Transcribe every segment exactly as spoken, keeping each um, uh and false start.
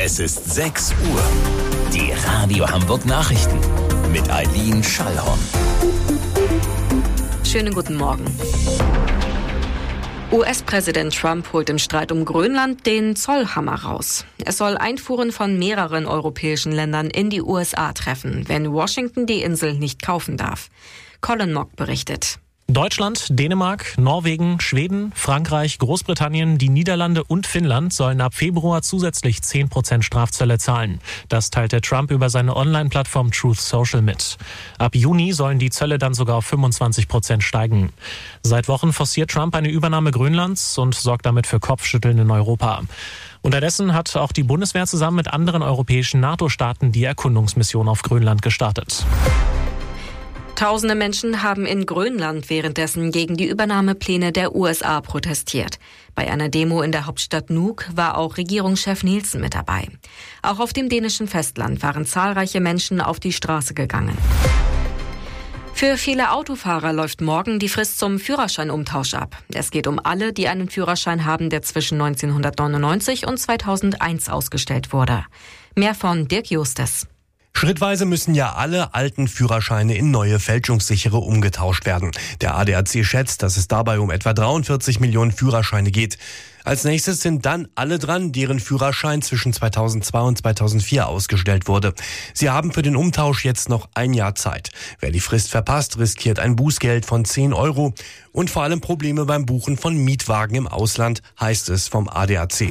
Es ist sechs Uhr. Die Radio Hamburg Nachrichten mit Eileen Schallhorn. Schönen guten Morgen. U S-Präsident Trump holt im Streit um Grönland den Zollhammer raus. Es soll Einfuhren von mehreren europäischen Ländern in die U S A treffen, wenn Washington die Insel nicht kaufen darf. Colin Mock berichtet. Deutschland, Dänemark, Norwegen, Schweden, Frankreich, Großbritannien, die Niederlande und Finnland sollen ab Februar zusätzlich zehn Prozent Strafzölle zahlen. Das teilte Trump über seine Online-Plattform Truth Social mit. Ab Juni sollen die Zölle dann sogar auf fünfundzwanzig Prozent steigen. Seit Wochen forciert Trump eine Übernahme Grönlands und sorgt damit für Kopfschütteln in Europa. Unterdessen hat auch die Bundeswehr zusammen mit anderen europäischen NATO-Staaten die Erkundungsmission auf Grönland gestartet. Tausende Menschen haben in Grönland währenddessen gegen die Übernahmepläne der U S A protestiert. Bei einer Demo in der Hauptstadt Nuuk war auch Regierungschef Nielsen mit dabei. Auch auf dem dänischen Festland waren zahlreiche Menschen auf die Straße gegangen. Für viele Autofahrer läuft morgen die Frist zum Führerscheinumtausch ab. Es geht um alle, die einen Führerschein haben, der zwischen neunzehnhundertneunundneunzig und zweitausendeins ausgestellt wurde. Mehr von Dirk Justes. Schrittweise müssen ja alle alten Führerscheine in neue fälschungssichere umgetauscht werden. Der A D A C schätzt, dass es dabei um etwa dreiundvierzig Millionen Führerscheine geht. Als nächstes sind dann alle dran, deren Führerschein zwischen zweitausendzwei und zweitausendvier ausgestellt wurde. Sie haben für den Umtausch jetzt noch ein Jahr Zeit. Wer die Frist verpasst, riskiert ein Bußgeld von zehn Euro und vor allem Probleme beim Buchen von Mietwagen im Ausland, heißt es vom A D A C.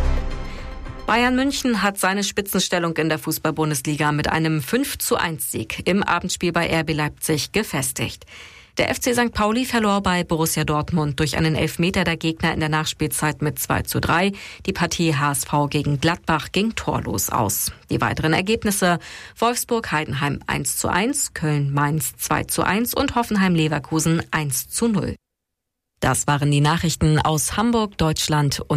Bayern München hat seine Spitzenstellung in der Fußball-Bundesliga mit einem fünf zu eins Sieg im Abendspiel bei R B Leipzig gefestigt. Der F C Sankt Pauli verlor bei Borussia Dortmund durch einen Elfmeter der Gegner in der Nachspielzeit mit zwei zu drei. Die Partie H S V gegen Gladbach ging torlos aus. Die weiteren Ergebnisse: Wolfsburg-Heidenheim eins zu eins, Köln-Mainz zwei zu eins und Hoffenheim-Leverkusen eins zu null. Das waren die Nachrichten aus Hamburg, Deutschland und